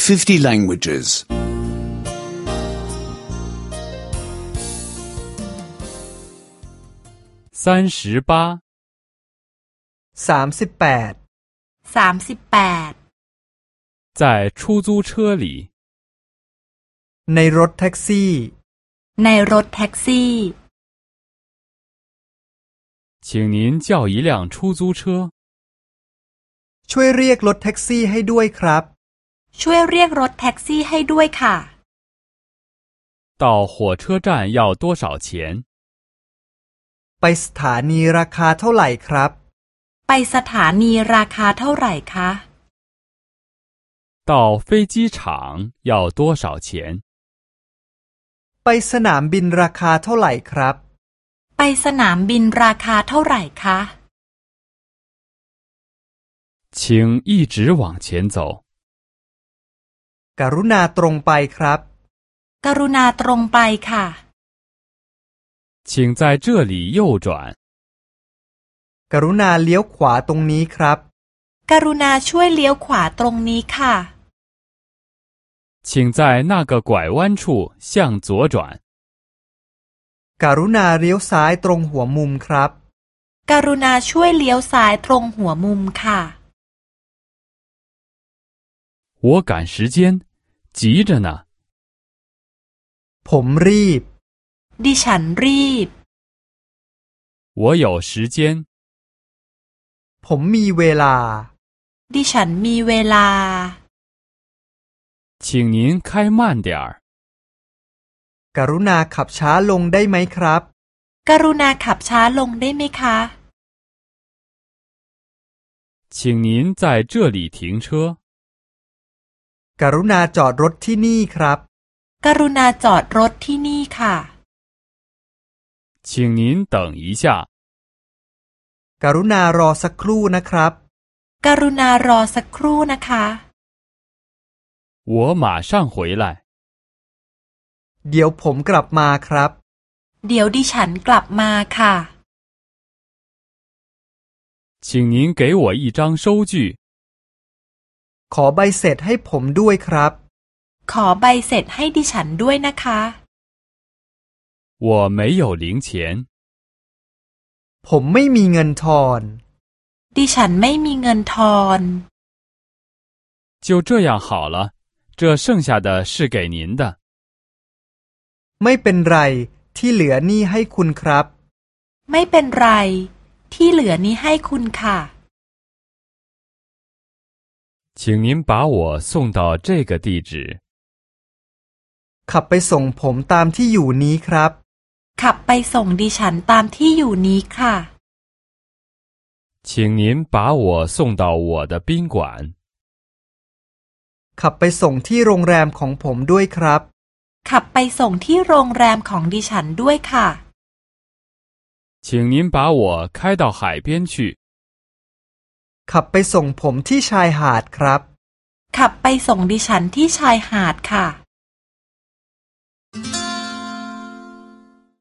50 languages. 38 38 在出租车里ในรถแท็กซี่ในรถแท็กซี่请您叫一辆出租车ช่วยเรียกรถแท็กซี่ให้ด้วยครับช่วยเรียกรถแท็กซี่ให้ด้วยค่ะ到火车站要多少钱ไปสถานีราคาเท่าไหร่ครับไปสถานีราคาเท่าไหร่คะ到飞机场要多少钱ไปสนามบินราคาเท่าไหร่ครับไปสนามบินราคาเท่าไหร่คะ请一直往前走กรุณาตรงไปครับกรุณาตรงไปค่ะ请在这里右转กรุณาเลี้ยวขวาตรงนี้ครับกรุณาช่วยเลี้ยวขวาตรงนี้ค่ะ请在那个拐弯处向左转กรุณาเลี้ยวซ้ายตรงหัวมุมครับกรุณาช่วยเลี้ยวซ้ายตรงหัวมุมค่ะ我赶时间急着呢ผมรีบดิฉันรีบ我有时间ผมมีเวลาดิฉันมีเวลา请您开慢点儿กรุณาขับช้าลงได้ไหมครับกรุณาขับช้าลงได้ไหมคะ请您在这里停车กรุณาจอดรถที่นี่ครับกรุณาจอดรถที่นี่ค่ะ请您等一下กรุณารอสักครู่นะครับกรุณารอสักครู่นะคะ我马上回来เดี๋ยวผมกลับมาครับเดี๋ยวดิฉันกลับมาค่ะ请您给我一张收据ขอใบเสร็จให้ผมด้วยครับขอใบเสร็จให้ดิฉันด้วยนะคะ我没有零钱ผมไม่มีเงินทอนดิฉันไม่มีเงินทอน就这样好了这剩下的是给您的ไม่เป็นไรที่เหลือนี่ให้คุณครับไม่เป็นไรที่เหลือนี้ให้คุณค่ะ请您把我送到这个地址ขับไปส่งผมตามที่อยู่นี้ครับขับไปส่งดิฉันตามที่อยู่นี้ค่ะ请您把我送到我的宾馆ขับไปส่งที่โรงแรมของผมด้วยครับขับไปส่งที่โรงแรมของดิฉันด้วยค่ะ请您把我开到海边去ขับไปส่งผมที่ชายหาดครับขับไปส่งดิฉันที่ชายหาดค่ะ